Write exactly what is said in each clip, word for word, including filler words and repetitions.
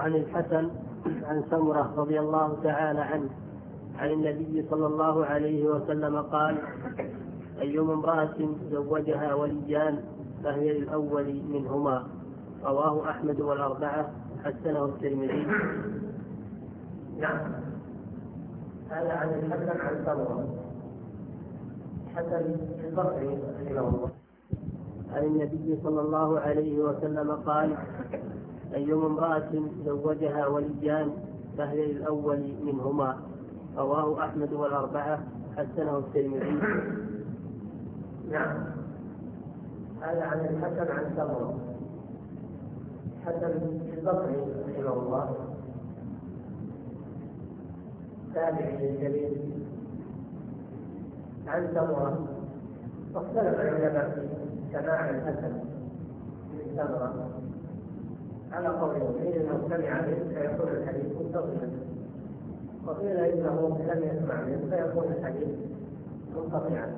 وعن الحسن عن سمرة رضي الله تعالى عنه عن النبي صلى الله عليه وسلم قال: أيما امرأة زوجها وليان فهي للأول منهما. رواه أحمد والأربعة، حسنه الترمذي. نعم. هذا عن الحسن عن سمرة، حسن البصري رحمه الله، عن النبي صلى الله عليه وسلم قال: أيما امرأة زوجها وليان فهي للأول منهما. رواه أحمد والأربعة، حسنه الترمذي. نعم. هذا عن الحسن عن سمرة، حسن البصري رحمه الله، تابعي جليل، عن سمرة. واختلف العلماء في سماع الحسن من سمرة على قولين: قيل انه سمع منه فيكون الحديث متصلا، وقيل انه لم يسمع منه فيكون الحديث منقطعا.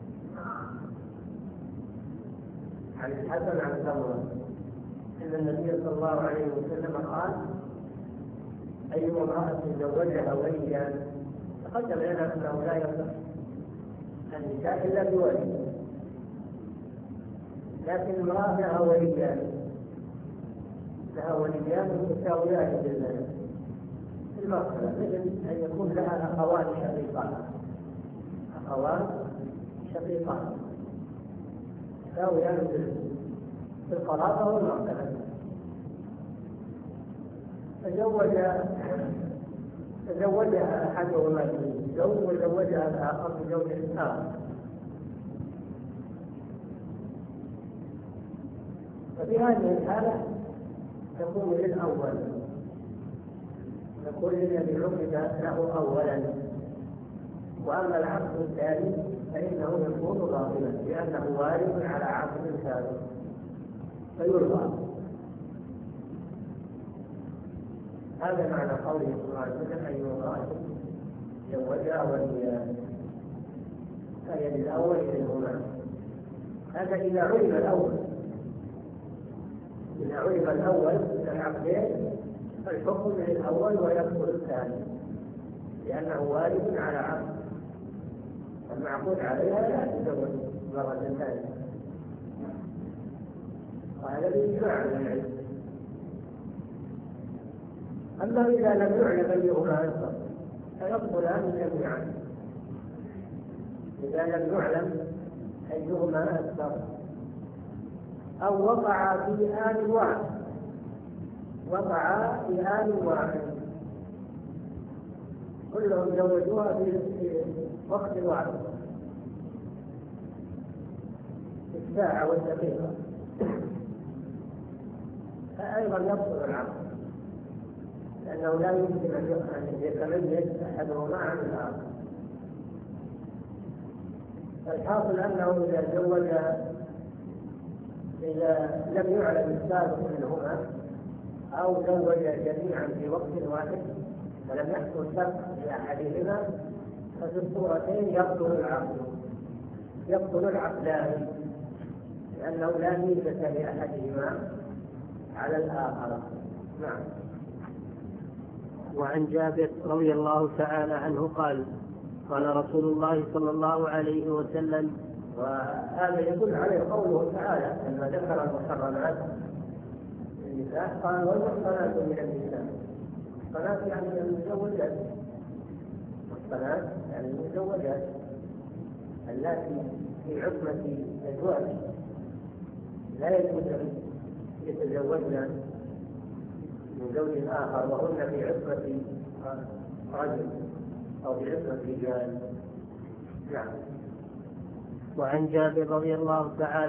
عن الحسن عن سمرة ان النبي صلى الله عليه وسلم قال: اي امرأة زوجها وليا. تقدم لنا انه لا يصح النكاح الا بولي، لكن امرأة لها وليان، لها وليان متساويان في المرتبة، مثل ان يكون لها اخوان شقيقان، اخوان شقيقان متساويان في القرابة والمرتبة. تزوج تزوجها احدهما بزوج وزوجها الاخر بزوج اخر، ففي هذه الحالة تكون للأول، تكون الذي عقد له أولا. وأما العقد الثاني فإنه يكون باطلا لأنه وارد على عقد ثالث فيلغى. هذا معنى قوله صلى الله عليه وسلم: أي امرأة زوجها وليان فهي للأول منهما. هذا إذا علم الأول، إذا علم الأول من العقدين فالحكم للأول ويكفر الثاني لأنه وارد على عقد، المعقود عليها لا تزوج مرة ثانية، وهذا بإجماع العلم. أما إذا لم يعلم أيهما أكثر فيبطلان جميعا. إذا لم يعلم أيهما أكثر أو وقع في آن واحد، وقع في آن واحد كلهم زوجوها في وقت واحد في الساعة والدقيقة، فأيضا يبطل العقد لأنه لا يمكن أن يتميز أحدهما عن الآخر. الحاصل أنه إذا زوج إذا لم يعلم السابق منهما أو زوج جميعا في وقت واحد ولم يحصل سبق لأحدهما ففي الصورتين يبطل العقد، يبطل العقدان لأنه لا ميزة لأحدهما على الآخر. نعم. وعن جابر رضي الله تعالى عنه قال: قال رسول الله صلى الله عليه وسلم. وهذا يدل عليه قوله تعالى لما ذكر المحرمات النساء قال: والمحصنات من النساء. المحصنات يعني المزوجات، المحصنات يعني المزوجات اللاتي في عصمة أزواج لا يجوز يتزوجن من زوج آخر وهن في عصمة رجل أو في عصمة رجال. نعم. وعن جابر رضي الله تعالى